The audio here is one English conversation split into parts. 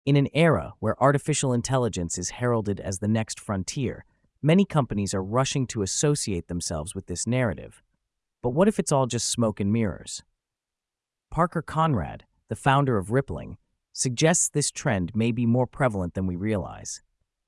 In an era where artificial intelligence is heralded as the next frontier, many companies are rushing to associate themselves with this narrative. But what if it's all just smoke and mirrors? Parker Conrad, the founder of Rippling, suggests this trend may be more prevalent than we realize.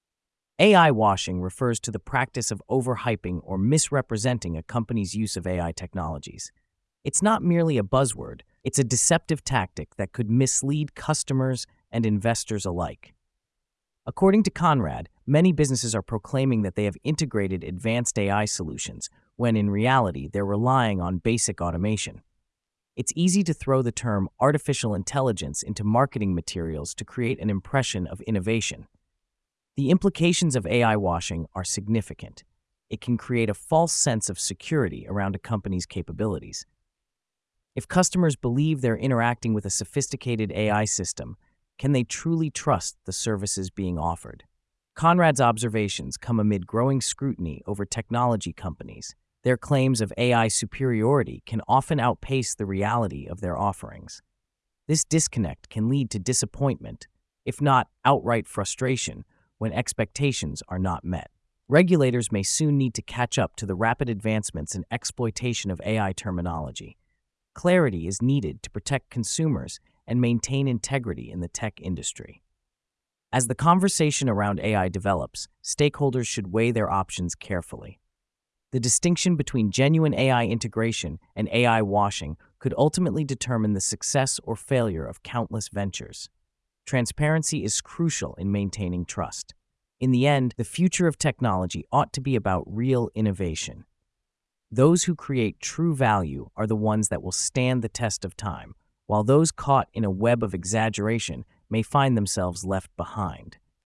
AI washing refers to the practice of overhyping or misrepresenting a company's use of AI technologies. It's not merely a buzzword, it's a deceptive tactic that could mislead customers and investors alike. According to Conrad, many businesses are proclaiming that they have integrated advanced AI solutions, when in reality they're relying on basic automation. It's easy to throw the term artificial intelligence into marketing materials to create an impression of innovation. The implications of AI washing are significant. It can create a false sense of security around a company's capabilities. If customers believe they're interacting with a sophisticated AI system, can they truly trust the services being offered? Conrad's observations come amid growing scrutiny over technology companies. Their claims of AI superiority can often outpace the reality of their offerings. This disconnect can lead to disappointment, if not outright frustration, when expectations are not met. Regulators may soon need to catch up to the rapid advancements and exploitation of AI terminology. Clarity is needed to protect consumers and maintain integrity in the tech industry. As the conversation around AI develops, stakeholders should weigh their options carefully. The distinction between genuine AI integration and AI washing could ultimately determine the success or failure of countless ventures. Transparency is crucial in maintaining trust. In the end, the future of technology ought to be about real innovation. Those who create true value are the ones that will stand the test of time, while those caught in a web of exaggeration may find themselves left behind.